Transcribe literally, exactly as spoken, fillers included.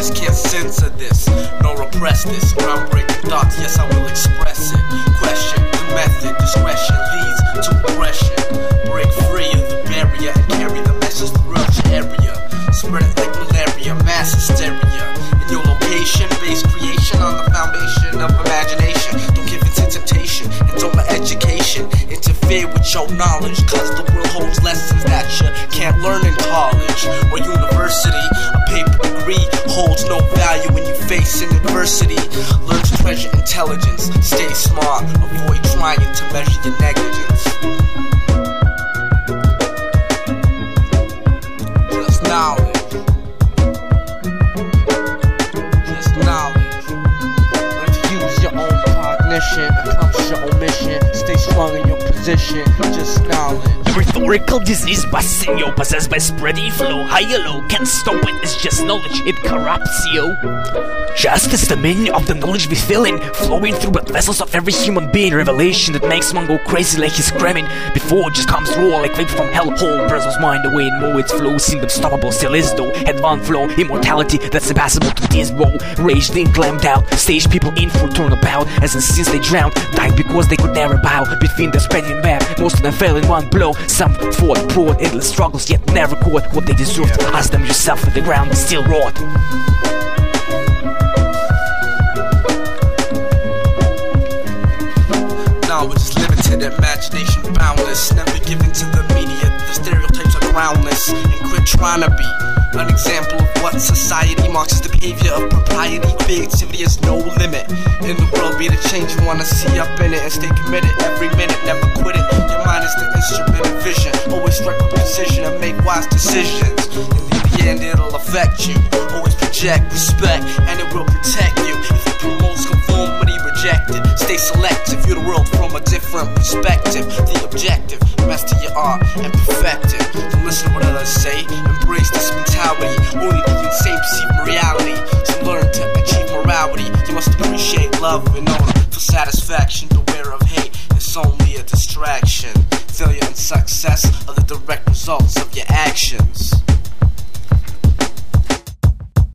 just can't censor this, nor repress this. Groundbreaking thoughts, yes I will express it. Question, the method, discretion leads to aggression. Break free of the barrier and carry the message throughout your area. Spread it like malaria, mass hysteria. In your location, base creation on the foundation of imagination. Don't give in to temptation and don't let education interfere with your knowledge, cause the world holds lessons that you can't learn in college or university. A paper degree holds no value when you face adversity. Learn to treasure intelligence, stay smart, avoid trying to measure your negligence. Just knowledge. Just knowledge. Learn to use your own cognition, accomplish your own mission, stay strong in your position. Just knowledge. Rhetorical disease busting you, possessed by spready flow. High or low, can't stop it, it's just knowledge, it corrupts you. Just as the meaning of the knowledge we fill in, flowing through blood vessels of every human being. Revelation that makes one go crazy like he's screaming. Before it just comes raw like vapor from hellhole. Brother's mind away and more its flow seemed unstoppable, still is though. Had one flow, immortality that's impossible to this woe. Rage then glammed out, stage people in for turnabout. As in since they drowned, died because they could never bow. Between the spreading map, most of them fell in one blow. Some fought, broad, endless struggles, yet never caught what they deserved. Ask them yourself if the ground is still wrought. Knowledge is limited, imagination boundless. Never given to the media, the stereotypes are groundless. And quit trying to be an example of what society marks as the behavior of propriety. Creativity has no limit. In the world be the change you wanna see up in it. And stay committed every minute, never quit it. Your mind is the instrument of vision. Always strike with precision and make wise decisions. In the end it'll affect you. Always project respect and it will protect you. If it promotes conformity, reject it. Stay selective, view the world from a different perspective. The objective, master your art and perfect it. Don't listen to what others say, embrace this mentality. Only the insane perceive reality. To learn to achieve morality, you must appreciate love in order for satisfaction. Beware of hate, it's only a distraction. Failure and success are the direct results of your actions.